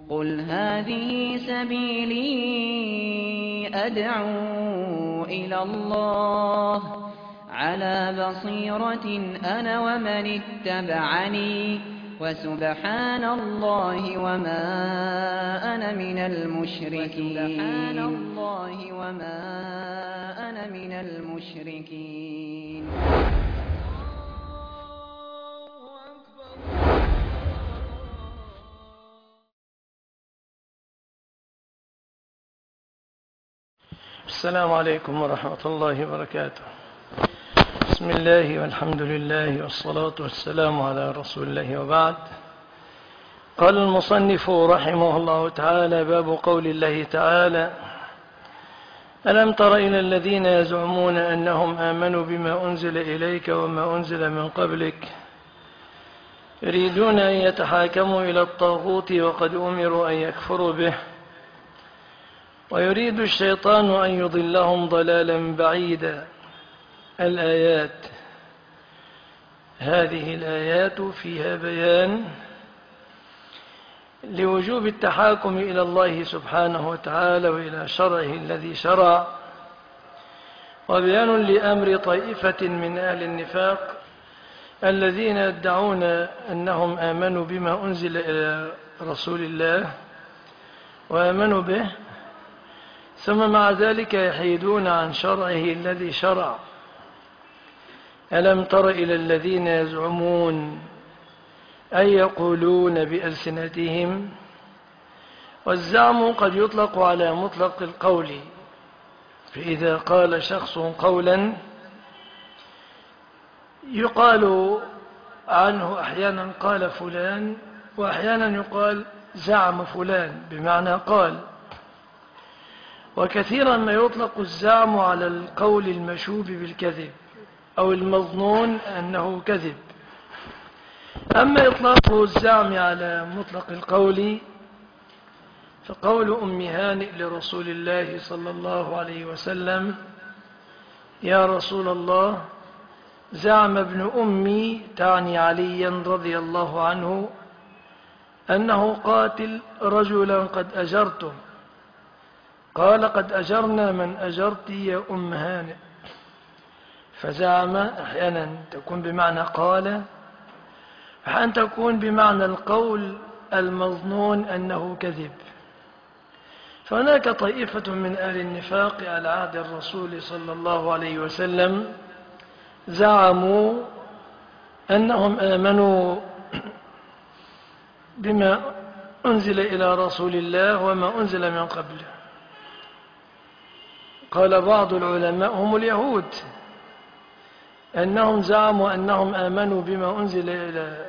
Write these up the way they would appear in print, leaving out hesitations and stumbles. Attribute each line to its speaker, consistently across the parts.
Speaker 1: قُلْ هَٰذِهِ سَبِيلِي أَدْعُو إِلَى اللَّهِ ۚ عَلَىٰ بَصِيرَةٍ أَنَا وَمَنِ اتَّبَعَنِي ۖ وَسُبْحَانَ اللَّهِ وَمَا أَنَا مِنَ الْمُشْرِكِينَ.
Speaker 2: السلام عليكم ورحمة الله وبركاته. بسم الله والحمد لله والصلاة والسلام على رسول الله، وبعد. قال المصنف رحمه الله تعالى: باب قول الله تعالى: ألم تر إلى الذين يزعمون أنهم آمنوا بما أنزل إليك وما أنزل من قبلك يريدون أن يتحاكموا إلى الطاغوت وقد أمروا أن يكفروا به، ويريد الشيطان أن يضلهم ضلالا بعيدا. الآيات. هذه الآيات فيها بيان لوجوب التحاكم إلى الله سبحانه وتعالى وإلى شرعه الذي شرع، وبيان لأمر طائفة من أهل النفاق الذين يدعون أنهم آمنوا بما أنزل إلى رسول الله وآمنوا به، ثم مع ذلك يحيدون عن شرعه الذي شرع. ألم تر إلى الذين يزعمون أي يقولون بألسنتهم، والزعم قد يطلق على مطلق القول، فإذا قال شخص قولا يقال عنه أحيانا قال فلان، وأحيانا يقال زعم فلان بمعنى قال. وكثيرا ما يطلق الزعم على القول المشوب بالكذب أو المظنون أنه كذب. أما إطلاق الزعم على مطلق القول فقول أم هانئ لرسول الله صلى الله عليه وسلم: يا رسول الله، زعم ابن أمي، تعني عليا رضي الله عنه، أنه قاتل رجلا قد أجرته. قال: قد أجرنا من أجرت يا أم هانئ. فزعم أحيانا تكون بمعنى قال، أحيانا تكون بمعنى القول المظنون أنه كذب. فهناك طائفة من أهل النفاق على عهد الرسول صلى الله عليه وسلم زعموا أنهم آمنوا بما أنزل إلى رسول الله وما أنزل من قبله. قال بعض العلماء هم اليهود أنهم زعموا أنهم آمنوا بما أنزل إلى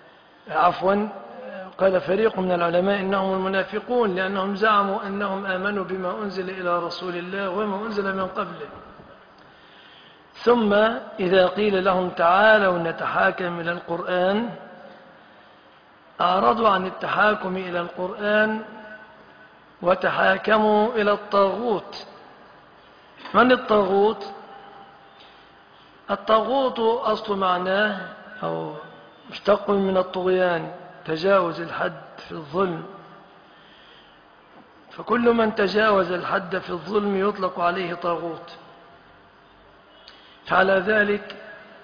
Speaker 2: قال فريق من العلماء إنهم المنافقون، لأنهم زعموا أنهم آمنوا بما أنزل إلى رسول الله وما أنزل من قبله. ثم إذا قيل لهم تعالوا نتحاكم إلى القرآن أعرضوا عن التحاكم إلى القرآن وتحاكموا إلى الطاغوت. من الطاغوت؟ الطاغوت أصل معناه أو مشتق من الطغيان، تجاوز الحد في الظلم، فكل من تجاوز الحد في الظلم يطلق عليه طاغوت. فعلى ذلك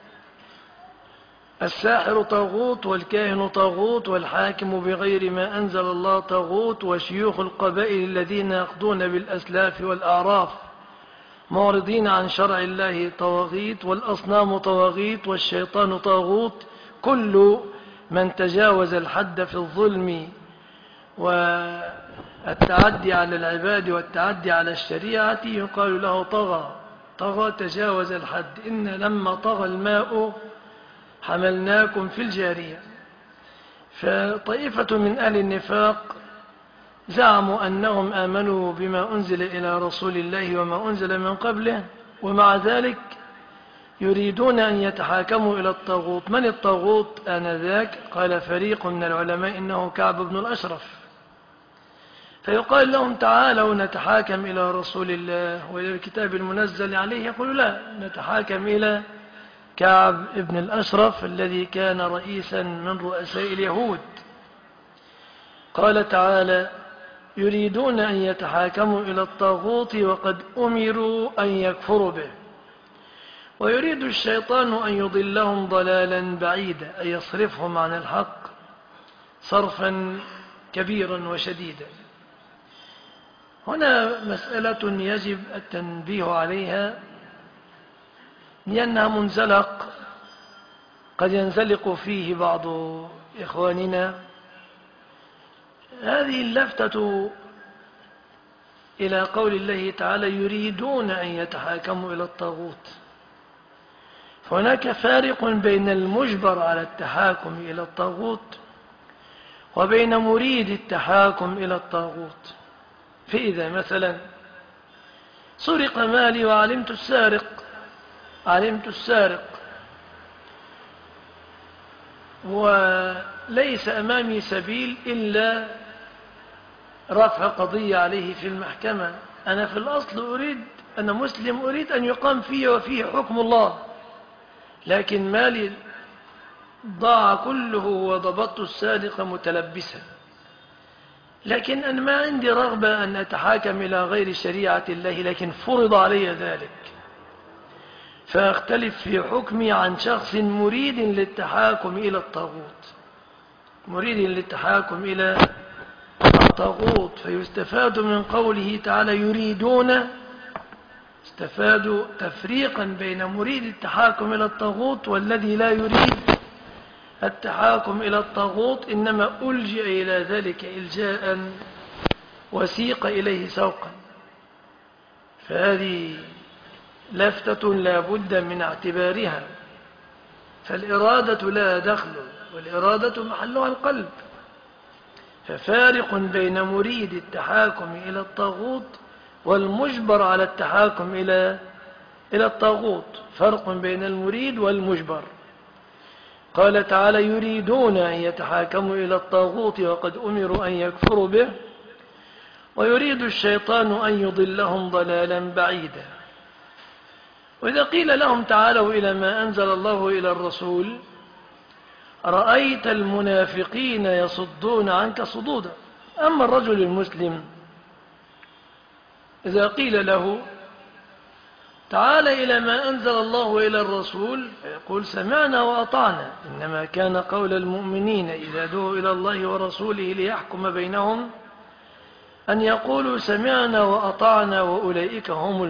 Speaker 2: الساحر طاغوت، والكاهن طاغوت، والحاكم بغير ما أنزل الله طاغوت، وشيوخ القبائل الذين يقضون بالأسلاف والأعراف معرضين عن شرع الله طواغيت، والأصنام طواغيت، والشيطان طاغوت. كل من تجاوز الحد في الظلم والتعدي على العباد والتعدي على الشريعة يقال له طغى، تجاوز الحد. إن لما طغى الماء حملناكم في الجارية. فطائفة من أهل النفاق زعموا أنهم آمنوا بما أنزل إلى رسول الله وما أنزل من قبله، ومع ذلك يريدون أن يتحاكموا إلى الطاغوت. من الطاغوت آنذاك؟ قال فريق من العلماء إنه كعب بن الأشرف. فيقال لهم تعالوا نتحاكم إلى رسول الله وإلى الكتاب المنزل عليه، يقول لا، نتحاكم إلى كعب بن الأشرف الذي كان رئيسا من رؤساء اليهود. قال تعالى: يريدون أن يتحاكموا إلى الطاغوت وقد أمروا أن يكفروا به ويريد الشيطان أن يضلهم ضلالا بعيدا، أي يصرفهم عن الحق صرفا كبيرا وشديدا. هنا مسألة يجب التنبيه عليها، لأنها منزلق قد ينزلق فيه بعض إخواننا. هذه اللفتة إلى قول الله تعالى: يريدون أن يتحاكموا إلى الطاغوت. فهناك فارق بين المجبر على التحاكم إلى الطاغوت وبين مريد التحاكم إلى الطاغوت. فإذا مثلا سرق مالي وعلمت السارق وليس أمامي سبيل إلا رفع قضية عليه في المحكمة. أنا في الأصل أنا مسلم، أريد أن يقام فيه وفيه حكم الله، لكن مالي ضاع كله وضبطت السارق متلبسا. لكن أنا ما عندي رغبة أن أتحاكم إلى غير شريعة الله، لكن فرض علي ذلك، فأختلف في حكمي عن شخص مريد للتحاكم إلى الطاغوت. فيستفاد من قوله تعالى: يريدون، استفادوا تفريقا بين مريد التحاكم إلى الطاغوت والذي لا يريد التحاكم إلى الطاغوت، إنما ألجئ إلى ذلك إلجاء وسيق إليه سوقا. فهذه لفتة لا بد من اعتبارها، فالإرادة لا دخل، والإرادة محلها القلب. ففارق بين مريد التحاكم إلى الطاغوت والمجبر على التحاكم إلى الطاغوت، فرق بين المريد والمجبر. قال تعالى: يريدون أن يتحاكموا إلى الطاغوت وقد أمروا أن يكفروا به ويريد الشيطان أن يضلهم ضلالا بعيدا. وإذا قيل لهم تعالوا إلى ما أنزل الله إلى الرسول رأيت المنافقين يصدون عنك صدودا. أما الرجل المسلم إذا قيل له تعال إلى ما أنزل الله إلى الرسول فيقول سمعنا وأطعنا، إنما كان قول المؤمنين إذا دعوا إلى الله ورسوله ليحكم بينهم أن يقولوا سمعنا وأطعنا وأولئك هم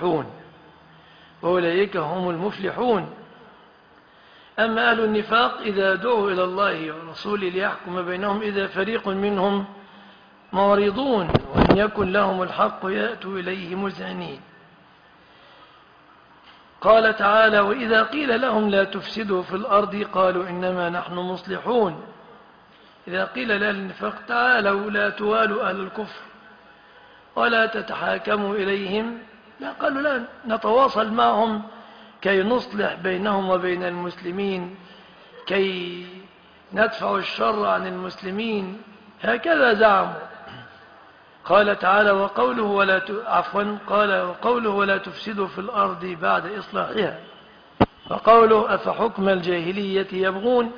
Speaker 2: المفلحون. أما أهل النفاق إذا دعوا إلى الله ورسوله ليحكم بينهم إذا فريق منهم معرضون وإن يكن لهم الحق يأتوا إليه مذعنين. قال تعالى: وإذا قيل لهم لا تفسدوا في الأرض قالوا إنما نحن مصلحون. إذا قيل لأهل النفاق تعالوا لا توالوا أهل الكفر ولا تتحاكموا إليهم، لا، قالوا لا نتواصل معهم كي نصلح بينهم وبين المسلمين، كي ندفع الشر عن المسلمين، هكذا زعموا. قال تعالى: وقوله ولا تفسدوا في الأرض بعد إصلاحها، وقوله أفحكم الجاهلية يبغون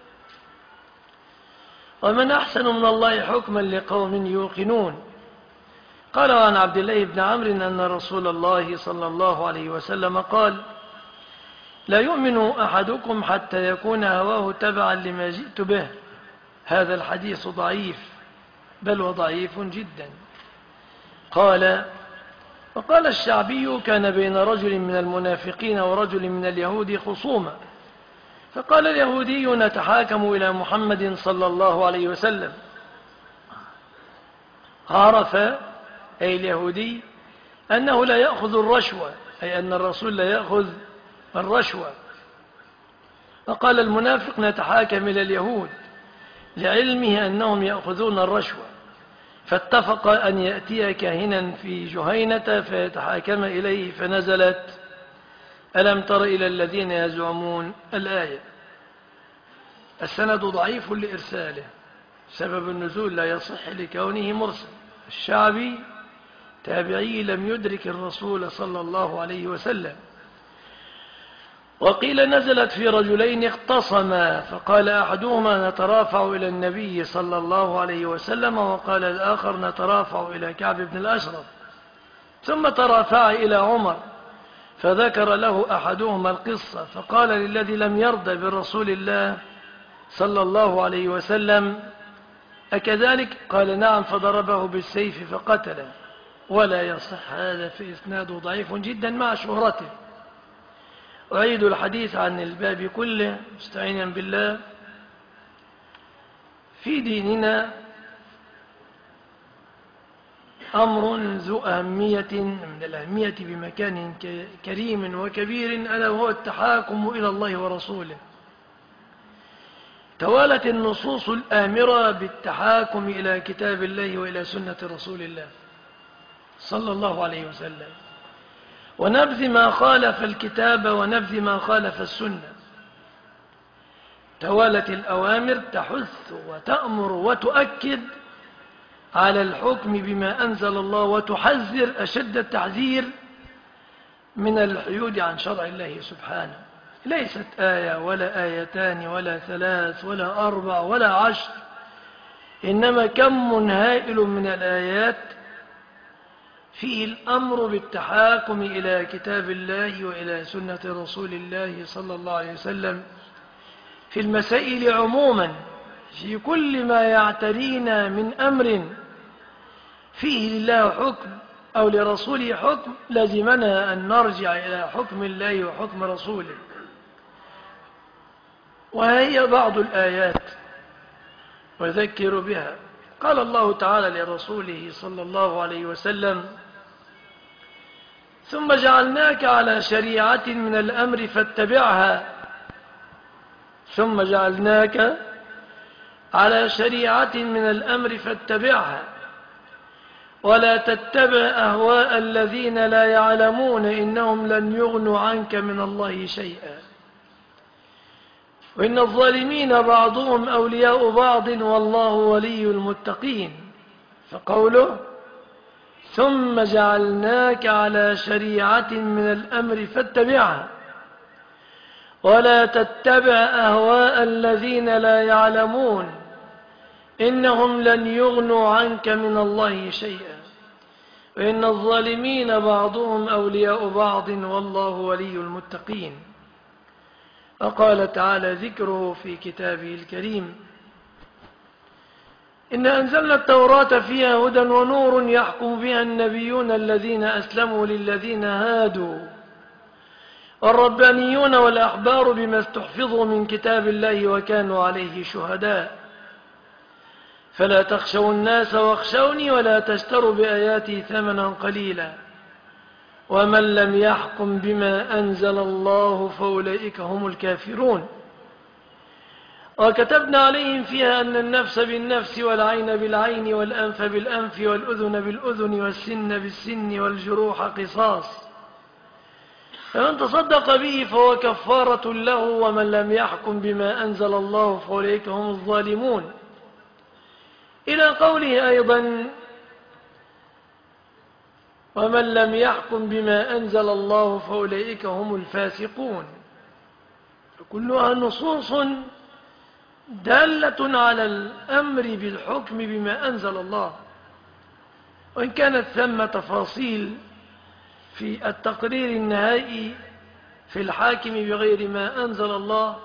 Speaker 2: ومن أحسن من الله حكما لقوم يوقنون. قال عن عبد الله بن عمرو أن رسول الله صلى الله عليه وسلم قال: لا يؤمن أحدكم حتى يكون هواه تبعا لما جئت به. هذا الحديث ضعيف، بل وضعيف جدا. وقال الشعبي: كان بين رجل من المنافقين ورجل من اليهود خصومة، فقال اليهودي: نتحاكم إلى محمد صلى الله عليه وسلم. عرف أي اليهودي أنه لا يأخذ الرشوة، أي أن الرسول لا يأخذ الرشوة. فقال المنافق: نتحاكم إلى اليهود، لعلمه أنهم يأخذون الرشوة، فاتفق أن يأتي كاهنا في جهينة فيتحاكم إليه، فنزلت ألم تر إلى الذين يزعمون الآية. السند ضعيف لإرساله، سبب النزول لا يصح لكونه مرسل. الشعبي تابعي لم يدرك الرسول صلى الله عليه وسلم. وقيل نزلت في رجلين اختصما، فقال أحدهما نترافع إلى النبي صلى الله عليه وسلم، وقال الآخر نترافع إلى كعب بن الأشرف، ثم ترافع إلى عمر، فذكر له أحدهما القصة، فقال للذي لم يرضى برسول الله صلى الله عليه وسلم أكذلك؟ قال نعم، فضربه بالسيف فقتله. ولا يصح هذا، في إسناده ضعيف جدا مع شهرته. أعيد الحديث عن الباب كله مستعينا بالله. في ديننا أمر ذو أهمية من الأهمية بمكان كريم وكبير، ألا وهو التحاكم إلى الله ورسوله. توالت النصوص الآمرة بالتحاكم إلى كتاب الله وإلى سنة رسول الله صلى الله عليه وسلم، ونبذ ما خالف الكتاب ونبذ ما خالف السنة. توالت الأوامر تحث وتأمر وتؤكد على الحكم بما أنزل الله، وتحذر أشد التحذير من الحيود عن شرع الله سبحانه. ليست آية ولا آيتان ولا ثلاث ولا أربع ولا 10، إنما كم هائل من الآيات فيه الأمر بالتحاكم إلى كتاب الله وإلى سنة رسول الله صلى الله عليه وسلم في المسائل عموما، في كل ما يعترينا من أمر فيه لله حكم أو لرسوله حكم، لازمنا أن نرجع إلى حكم الله وحكم رسوله. وهي بعض الآيات وذكر بها. قال الله تعالى لرسوله صلى الله عليه وسلم: ثم جعلناك على شريعة من الأمر فاتبعها. ثم جعلناك على شريعة من الأمر فاتبعها ولا تتبع أهواء الذين لا يعلمون إنهم لن يغنوا عنك من الله شيئا وإن الظالمين بعضهم أولياء بعض والله ولي المتقين. فقوله ثم جعلناك على شريعة من الأمر فاتبعها ولا تتبع أهواء الذين لا يعلمون إنهم لن يغنوا عنك من الله شيئا وإن الظالمين بعضهم أولياء بعض والله ولي المتقين. وقال تعالى ذكره في كتابه الكريم: إن أنزلنا التوراة فيها هدى ونور يحكم بها النبيون الذين أسلموا للذين هادوا والربانيون والأحبار بما استحفظوا من كتاب الله وكانوا عليه شهداء فلا تخشوا الناس واخشوني ولا تشتروا بآياتي ثمنا قليلا ومن لم يحكم بما أنزل الله فأولئك هم الكافرون. وكتبنا عليهم فيها أن النفس بالنفس والعين بالعين والأنف بالأنف والأذن بالأذن والسن بالسن والجروح قصاص فمن تصدق به فهو كفارة له ومن لم يحكم بما أنزل الله فأولئك هم الظالمون. إلى قوله أيضا: ومن لم يحكم بما أنزل الله فأولئك هم الفاسقون. كلها نصوص دالة على الأمر بالحكم بما أنزل الله، وإن كانت ثم تفاصيل في التقرير النهائي في الحاكم بغير ما أنزل الله،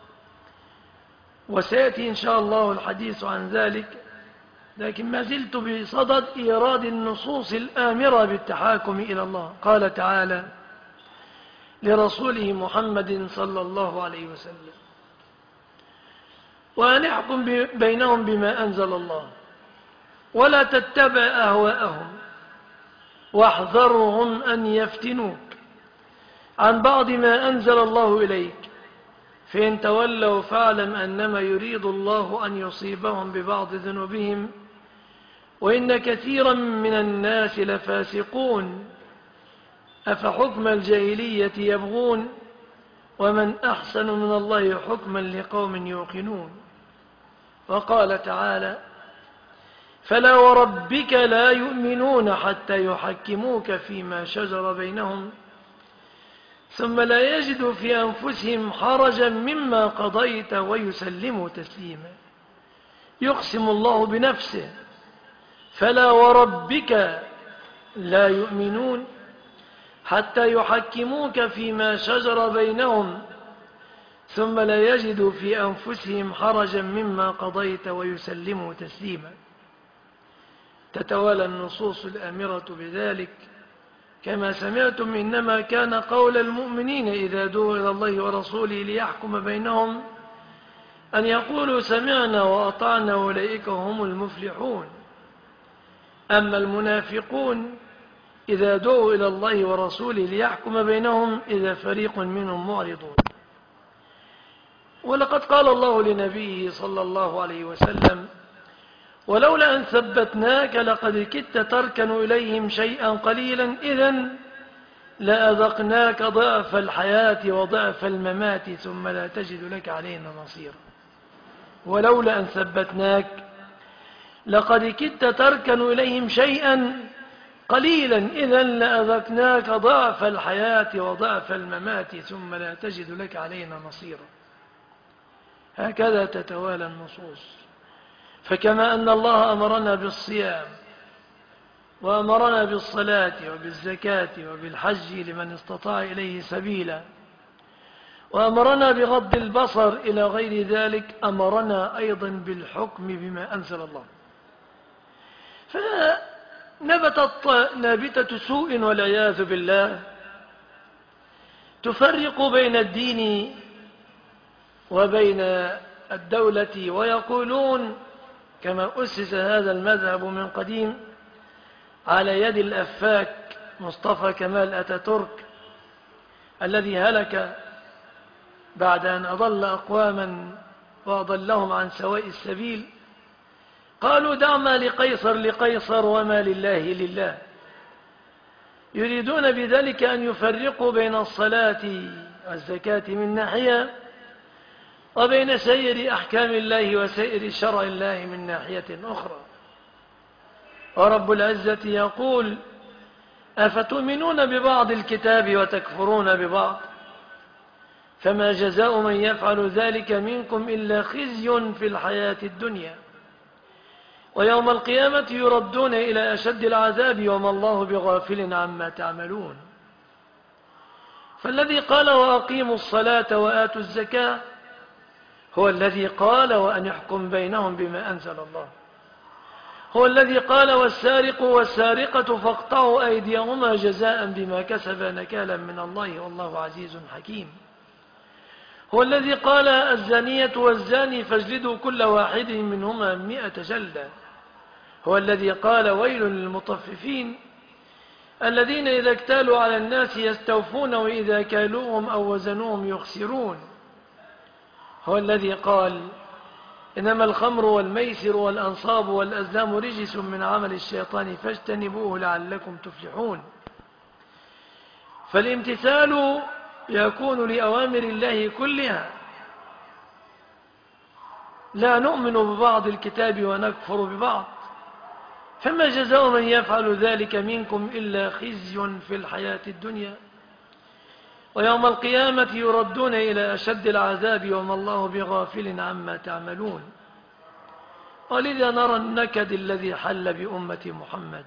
Speaker 2: وسيأتي إن شاء الله الحديث عن ذلك، لكن ما زلت بصدد إيراد النصوص الآمرة بالتحاكم إلى الله. قال تعالى لرسوله محمد صلى الله عليه وسلم: وأن احكم بينهم بما أنزل الله ولا تتبع أهواءهم واحذرهم أن يفتنوك عن بعض ما أنزل الله إليك فإن تولوا فاعلم أنما يريد الله أن يصيبهم ببعض ذنوبهم وإن كثيرا من الناس لفاسقون أفحكم الجاهلية يبغون ومن أحسن من الله حكما لقوم يوقنون. وقال تعالى: فلا وربك لا يؤمنون حتى يحكموك فيما شجر بينهم ثم لا يجدوا في أنفسهم حرجا مما قضيت ويسلموا تسليما. يقسم الله بنفسه: فلا وربك لا يؤمنون حتى يحكموك فيما شجر بينهم ثم لا يجدوا في أنفسهم حرجا مما قضيت ويسلموا تسليما. تتوالى النصوص الآمرة بذلك. كما سمعتم إنما كان قول المؤمنين إذا دعوا إلى الله ورسوله ليحكم بينهم أن يقولوا سمعنا وأطعنا أولئك هم المفلحون. أما المنافقون إذا دعوا إلى الله ورسوله ليحكم بينهم إذا فريق منهم معرضون. ولقد قال الله لنبيه صلى الله عليه وسلم: ولولا أن ثبتناك لقد كدت تركن إليهم شيئا قليلا إذن لأذقناك ضعف الحياة وضعف الممات ثم لا تجد لك علينا نصيرا. ولولا أن ثبتناك لقد كدت تركن إليهم شيئا قليلا إذن لأذقناك ضعف الحياة وضعف الممات ثم لا تجد لك علينا نصيرا. هكذا تتوالى النصوص. فكما أن الله أمرنا بالصيام وأمرنا بالصلاة وبالزكاة وبالحج لمن استطاع إليه سبيلا وأمرنا بغض البصر إلى غير ذلك أمرنا أيضا بالحكم بما أنزل الله. فنبتت نابتة سوء والعياذ بالله تفرق بين الدين وبين الدولة ويقولون كما أسس هذا المذهب من قديم على يد الأفاك مصطفى كمال أتاتورك الذي هلك بعد أن أضل أقواما وأضلهم عن سواء السبيل. قالوا دع ما لقيصر لقيصر وما لله لله. يريدون بذلك أن يفرقوا بين الصلاة والزكاة من ناحية وبين سائر أحكام الله وسائر شرع الله من ناحية أخرى. ورب العزة يقول: أفتؤمنون ببعض الكتاب وتكفرون ببعض فما جزاء من يفعل ذلك منكم إلا خزي في الحياة الدنيا ويوم القيامة يردون إلى أشد العذاب وما الله بغافل عما تعملون. فالذي قال وأقيموا الصلاة وآتوا الزكاة هو الذي قال وأن يحكم بينهم بما أنزل الله. هو الذي قال والسارق والسارقة فاقطعوا أيديهما جزاء بما كسبا نكالا من الله والله عزيز حكيم. هو الذي قال الزانية والزاني فاجلدوا كل واحد منهما 100 جلدة. هو الذي قال ويل للمطففين الذين إذا اكتالوا على الناس يستوفون وإذا كالوهم أو وزنوهم يخسرون. هو الذي قال إنما الخمر والميسر والأنصاب والأزلام رجس من عمل الشيطان فاجتنبوه لعلكم تفلحون. فالامتثال يكون لأوامر الله كلها. لا نؤمن ببعض الكتاب ونكفر ببعض. فما جزاء من يفعل ذلك منكم إلا خزي في الحياة الدنيا ويوم القيامة يردون إلى أشد العذاب وما الله بغافل عما تعملون. ولذا نرى النكد الذي حل بأمة محمد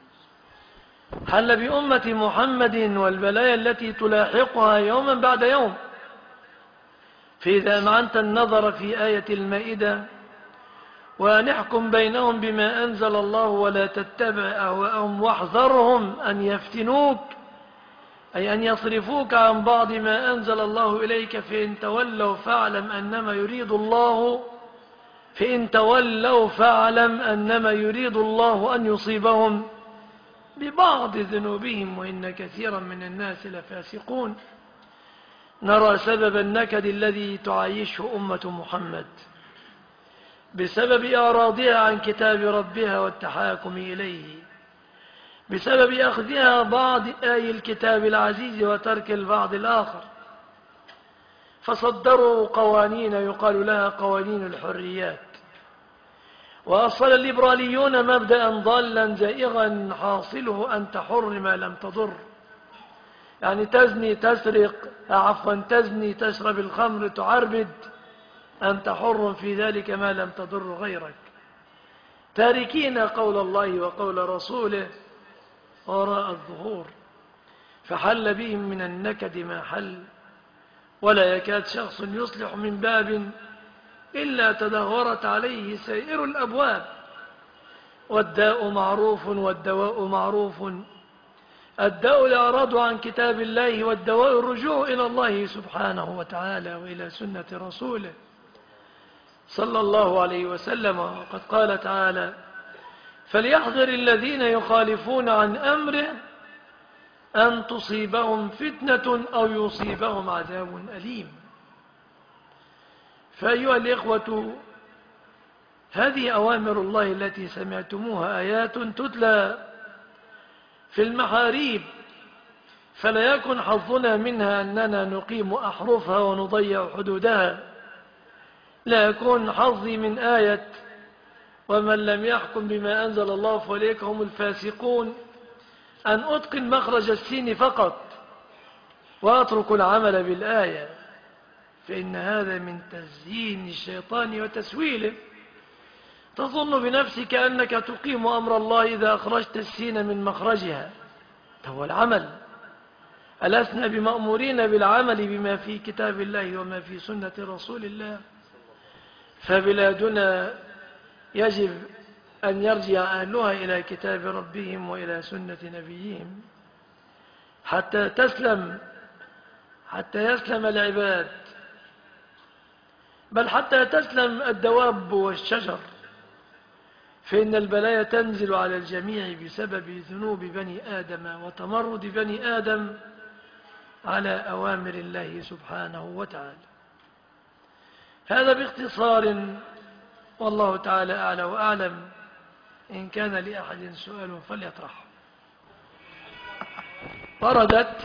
Speaker 2: والبلايا التي تلاحقها يوما بعد يوم. فإذا أمعنت النظر في آية المائدة وأن يحكم بينهم بما أنزل الله ولا تتبع أهواءهم واحذرهم أن يفتنوك أي أن يصرفوك عن بعض ما أنزل الله إليك فإن تولوا فاعلم أنما يريد الله أن يصيبهم ببعض ذنوبهم وإن كثيرا من الناس لفاسقون. نرى سبب النكد الذي تعيشه أمة محمد بسبب إعراضها عن كتاب ربها والتحاكم إليه، بسبب أخذها بعض آي الكتاب العزيز وترك البعض الآخر. فصدروا قوانين يقال لها قوانين الحريات. وأصل الليبراليون مبدأ ضالا زائغا حاصله أن تحر ما لم تضر. يعني تزني، تسرق، عفوا تزني، تشرب الخمر، تعربد، أنت حر في ذلك ما لم تضر غيرك، تاركين قول الله وقول رسوله وراء الظهور. فحل بهم من النكد ما حل، ولا يكاد شخص يصلح من باب إلا تدهورت عليه سائر الأبواب. والداء معروف والدواء معروف، الداء الإعراض عن كتاب الله، والدواء الرجوع إلى الله سبحانه وتعالى وإلى سنة رسوله صلى الله عليه وسلم. وقد قال تعالى: فليحذر الذين يخالفون عن أمره أن تصيبهم فتنة أو يصيبهم عذاب أليم. فأيها الإخوة، هذه أوامر الله التي سمعتموها آيات تتلى في المحاريب، فلا يكن حظنا منها أننا نقيم أحرفها ونضيع حدودها. لا يكون حظي من آية ومن لم يحكم بما أنزل الله فأولئك هم الفاسقون أن أتقن مخرج السين فقط وأترك العمل بالآية، فإن هذا من تزيين الشيطان وتسويله. تظن بنفسك أنك تقيم أمر الله إذا أخرجت السين من مخرجها، هو العمل. ألسنا بمأمورين بالعمل بما في كتاب الله وما في سنة رسول الله؟ فبلادنا يجب أن يرجع أهلها إلى كتاب ربهم وإلى سنة نبيهم حتى يسلم العباد، بل حتى تسلم الدواب والشجر، فإن البلايا تنزل على الجميع بسبب ذنوب بني آدم وتمرد بني آدم على أوامر الله سبحانه وتعالى. هذا باختصار، والله تعالى أعلى وأعلم. إن كان لأحد سؤال فليطرحه. وردت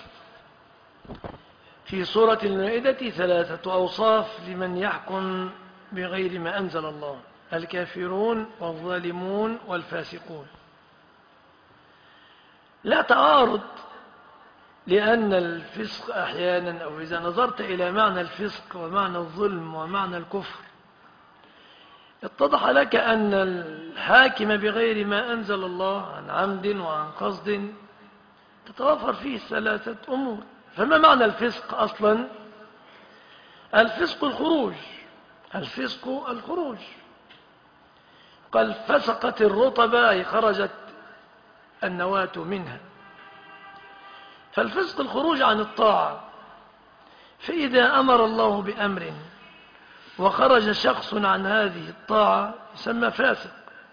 Speaker 2: في سورة المائدة 3 أوصاف لمن يحكم بغير ما أنزل الله: الكافرون والظالمون والفاسقون. لا تعارض، لأن الفسق أحيانا، أو إذا نظرت إلى معنى الفسق ومعنى الظلم ومعنى الكفر، اتضح لك أن الحاكم بغير ما أنزل الله عن عمد وعن قصد تتوفر فيه 3 أمور. فما معنى الفسق أصلا؟ الفسق الخروج، الفسق الخروج. قال: فسقت الرطبة، أي خرجت النواة منها. فالفسق الخروج عن الطاعة. فإذا أمر الله بأمر وخرج شخص عن هذه الطاعة يسمى فاسق.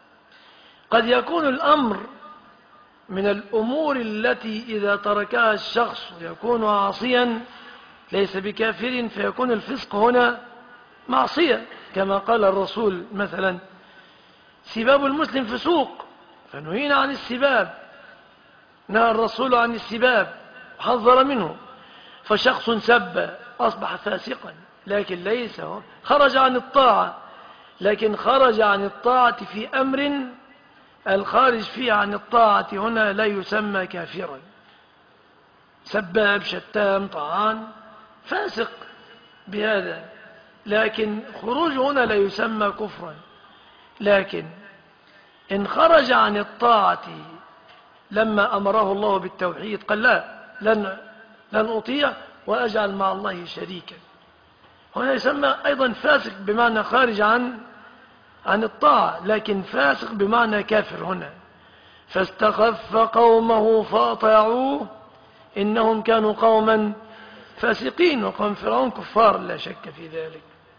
Speaker 2: قد يكون الأمر من الأمور التي إذا تركها الشخص يكون عاصيا ليس بكافر، فيكون الفسق هنا معصية، كما قال الرسول مثلا: سباب المسلم فسوق، فنهينا عن السباب، نهى الرسول عن السباب حذر منه. فشخص سب أصبح فاسقا، لكن ليس خرج عن الطاعة، لكن خرج عن الطاعة في أمر الخارج فيه عن الطاعة هنا لا يسمى كافرا. سباب، شتام، طعان، فاسق بهذا، لكن خروج هنا لا يسمى كفرا. لكن إن خرج عن الطاعة لما أمره الله بالتوحيد، قال: لا، لن أطيع وأجعل مع الله شريكا، هنا يسمى أيضا فاسق بمعنى خارج عن الطاعة، لكن فاسق بمعنى كافر هنا. فاستخف قومه فأطاعوه إنهم كانوا قوما فاسقين، وقوم فرعون كفار لا شك في ذلك.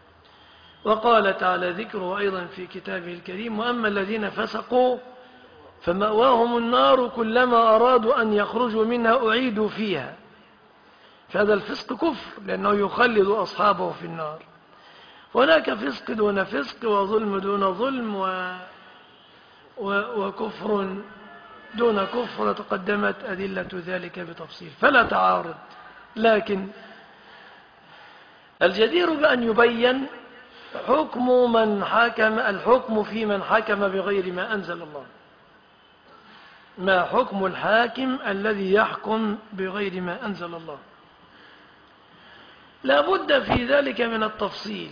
Speaker 2: وقال تعالى ذكره أيضا في كتابه الكريم: وأما الذين فسقوا فمأواهم النار كلما أرادوا أن يخرجوا منها أعيدوا فيها. فهذا الفسق كفر، لأنه يخلد أصحابه في النار. هناك فسق دون فسق، وظلم دون ظلم، وكفر دون كفر، تقدمت أدلة ذلك بتفصيل، فلا تعارض. لكن الجدير بأن يبين الحكم في من حكم بغير ما أنزل الله. ما حكم الحاكم الذي يحكم بغير ما أنزل الله؟ لا بد في ذلك من التفصيل.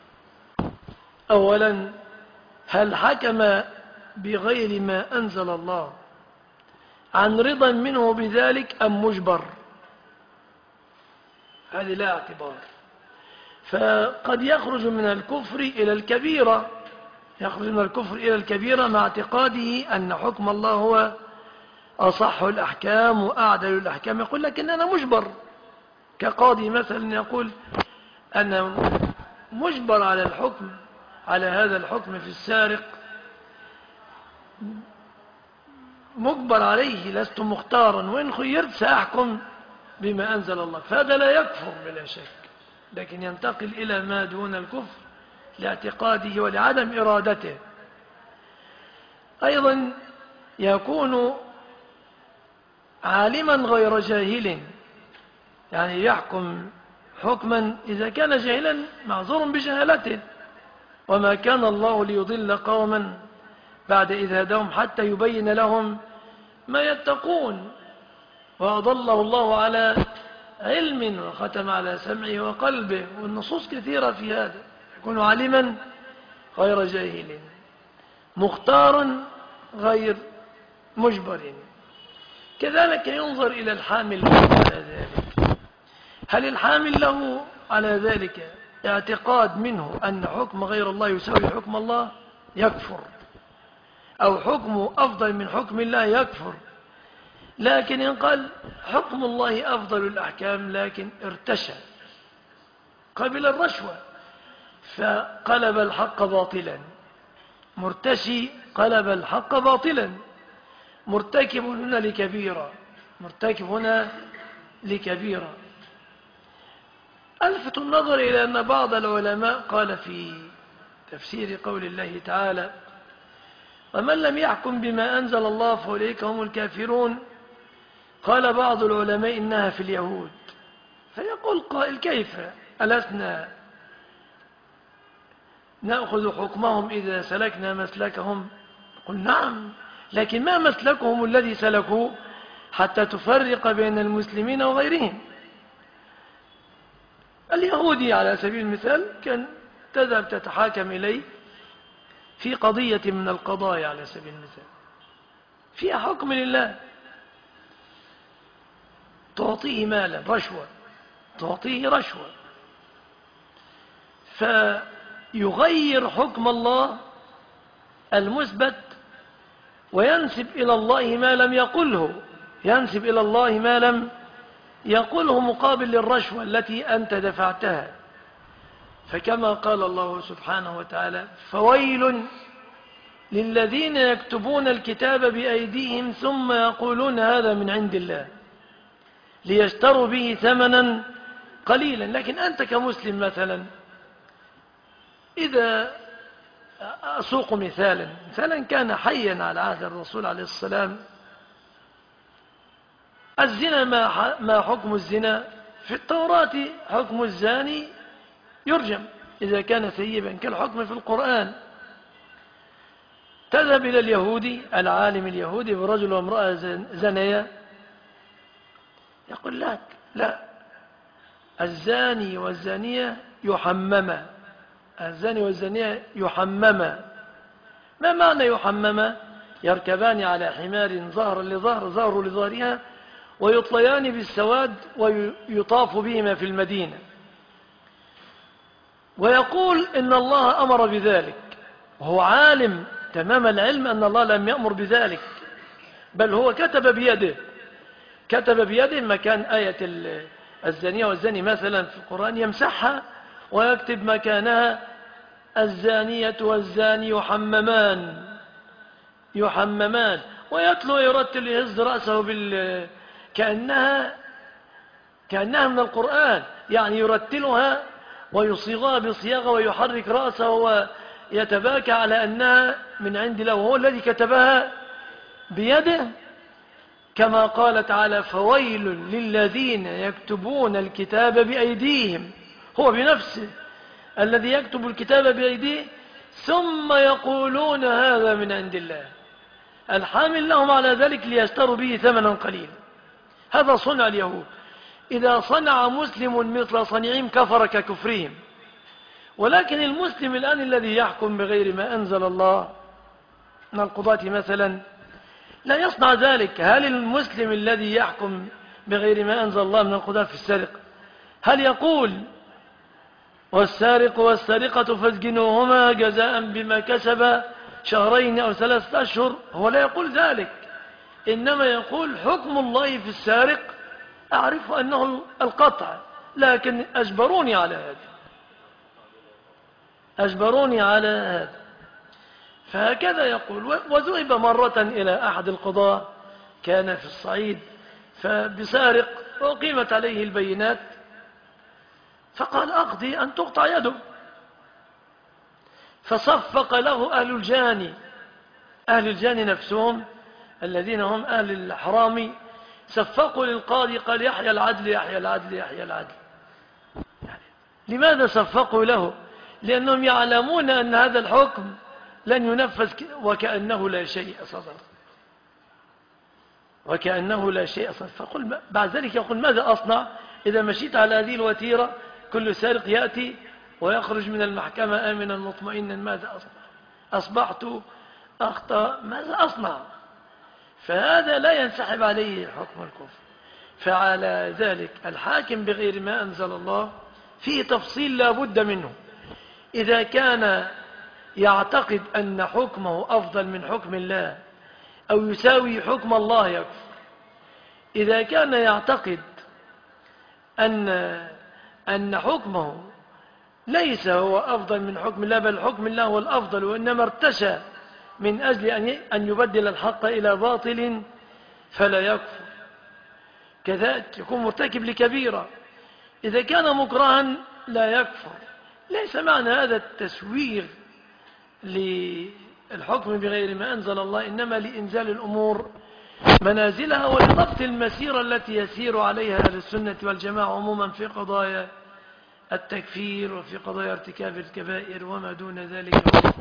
Speaker 2: أولا، هل حكم بغير ما أنزل الله عن رضا منه بذلك أم مجبر؟ هذه لا اعتبار. فقد يخرج من الكفر إلى الكبيرة، يخرج من الكفر إلى الكبيرة مع اعتقاده أن حكم الله هو أصح الأحكام وأعدل الأحكام، يقول لكن أنا مجبر. كقاضي مثلا يقول أنا مجبر على الحكم، على هذا الحكم في السارق، مجبر عليه، لست مختارا، وإن خيرت سأحكم بما أنزل الله. فهذا لا يكفر بلا شك، لكن ينتقل إلى ما دون الكفر لاعتقاده ولعدم إرادته. أيضا يكون عالما غير جاهل، يعني يحكم حكما إذا كان جاهلا معذور بجهالته، وما كان الله ليضل قوما بعد إذ هداهم حتى يبين لهم ما يتقون. وأضله الله على علم وختم على سمعه وقلبه، والنصوص كثيرة في هذا. يكون عالما غير جاهل، مختارا غير مجبر. كذلك ينظر إلى الحامل له على ذلك. هل الحامل له على ذلك اعتقاد منه أن حكم غير الله يساوي حكم الله؟ يكفر. أو حكمه أفضل من حكم الله؟ يكفر. لكن إن قال حكم الله أفضل الأحكام لكن ارتشى، قبل الرشوة فقلب الحق باطلا، مرتشي قلب الحق باطلا، مرتكب هنا لكبيرة، مرتكب هنا لكبيرة. ألفت النظر إلى أن بعض العلماء قال في تفسير قول الله تعالى ومن لم يحكم بما أنزل الله فأولئك هم الكافرون، قال بعض العلماء إنها في اليهود. فيقول قائل كيف ألسنا نأخذ حكمهم إذا سلكنا مسلكهم؟ قل نعم، لكن ما مسلكهم الذي سلكوا حتى تفرق بين المسلمين وغيرهم؟ اليهودي على سبيل المثال كان تذهب تتحاكم إليه في قضية من القضايا على سبيل المثال فيها حكم لله، تعطيه مالا رشوة، تعطيه رشوة، فيغير حكم الله المثبت وينسب إلى الله ما لم يقله، ينسب إلى الله ما لم يقوله مقابل للرشوة التي أنت دفعتها. فكما قال الله سبحانه وتعالى فويل للذين يكتبون الكتاب بأيديهم ثم يقولون هذا من عند الله ليشتروا به ثمنا قليلا. لكن أنت كمسلم مثلا، إذا أسوق مثالا كان حيا على عهد الرسول عليه السلام، الزنا ما حكم الزنا؟ في التوراة حكم الزاني يرجم إذا كان ثيبا كالحكم في القرآن. تذهب إلى اليهودي العالم اليهودي برجل وامرأة زنيا، يقول لك لا، الزاني والزانية يحمما، الزاني والزانية يحمما. ما معنى يحمما؟ يركبان على حمار ظهر لظهر ظهر لظهرها ويطليان بالسواد ويطاف بهما في المدينة. ويقول إن الله أمر بذلك، وهو عالم تمام العلم أن الله لم يأمر بذلك، بل هو كتب بيده مكان آية الزانية والزاني مثلا في القرآن يمسحها ويكتب مكانها الزانية والزاني يحممان، ويتلو ويرتل يهز رأسه كأنها من القرآن، يعني يرتلها ويصيغها بصياغة ويحرك رأسه ويتباكى على أنها من عند الله، وهو الذي كتبها بيده. كما قال تعالى فويل للذين يكتبون الكتاب بأيديهم، هو بنفسه الذي يكتب الكتاب بأيديه ثم يقولون هذا من عند الله. الحامل لهم على ذلك ليشتروا به ثمنا قليلا. هذا صنع اليهود. إذا صنع مسلم مثل صنيعهم كفر ككفرهم. ولكن المسلم الآن الذي يحكم بغير ما أنزل الله من القضاة مثلا لا يصنع ذلك. هل المسلم الذي يحكم بغير ما أنزل الله من القضاة في السرقة هل يقول والسارق والسارقة فاسجنوهما جزاء بما كسب شهرين أو 3 أشهر؟ هو لا يقول ذلك، إنما يقول حكم الله في السارق أعرف أنه القطع، لكن أجبروني على هذا، أجبروني على هذا. فهكذا يقول. وذهب مرة إلى أحد القضاة كان في الصعيد فبسارق وقيمت عليه البينات، فقال أقضي أن تقطع يده. فصفق له أهل الجاني، أهل الجاني نفسهم الذين هم أهل الحرام، صفقوا للقاضي قال يحيى العدل يحيى العدل يحيى العدل. لماذا صفقوا له؟ لأنهم يعلمون أن هذا الحكم لن ينفذ وكأنه لا شيء صدر، وكأنه لا شيء صدر. فقل بعد ذلك يقول ماذا أصنع إذا مشيت على هذه الوتيرة؟ كل سارق يأتي ويخرج من المحكمة آمنا مطمئنا، ماذا أصنع؟ أصبحت أخطأ، ماذا أصنع؟ فهذا لا ينسحب عليه حكم الكفر. فعلى ذلك الحاكم بغير ما أنزل الله فيه تفصيل لا بد منه. إذا كان يعتقد أن حكمه أفضل من حكم الله أو يساوي حكم الله يكفر. إذا كان يعتقد أن حكمه ليس هو أفضل من حكم الله بل حكم الله هو الأفضل، وإنما ارتشى من أجل أن يبدل الحق إلى باطل فلا يكفر. كذلك يكون مرتكب لكبيرة. إذا كان مكرها لا يكفر. ليس معنى هذا التسويغ للحكم بغير ما أنزل الله، إنما لإنزال الأمور منازلها ولضبط المسيرة التي يسير عليها أهل السنة والجماعة عموما في قضايا التكفير وفي قضايا ارتكاب الكبائر وما دون ذلك.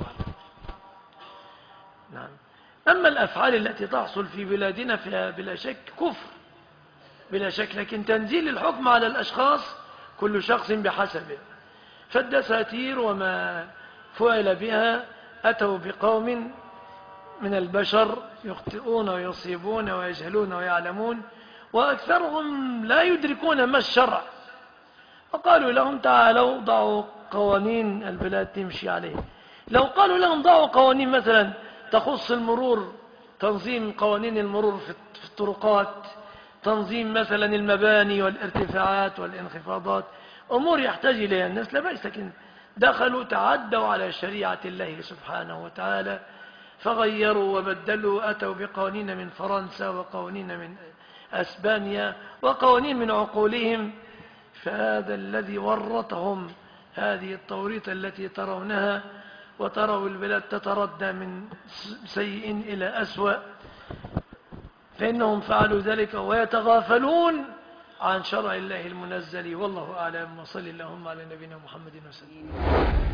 Speaker 2: نعم. أما الأفعال التي تحصل في بلادنا فيها بلا شك كفر بلا شك، لكن تنزيل الحكم على الأشخاص كل شخص بحسبه. فالدساتير وما فعل بها أتوا بقوم من البشر يخطئون ويصيبون ويجهلون ويعلمون، وأكثرهم لا يدركون ما الشرع، وقالوا لهم تعالوا ضعوا قوانين البلاد تمشي عليه. لو قالوا لهم ضعوا قوانين مثلا تخص المرور، تنظيم قوانين المرور في الطرقات، تنظيم مثلا المباني والارتفاعات والانخفاضات، أمور يحتاج إليها الناس لا بأس، لكن دخلوا تعدوا على شريعة الله سبحانه وتعالى فغيروا وبدلوا، أتوا بقوانين من فرنسا وقوانين من أسبانيا وقوانين من عقولهم. فهذا الذي ورطهم هذه التوريط التي ترونها، وتروا البلاد تتردى من سيء إلى أسوأ، فإنهم فعلوا ذلك ويتغافلون عن شرع الله المنزل. والله أعلم، وصل اللهم على نبينا محمد وسلم.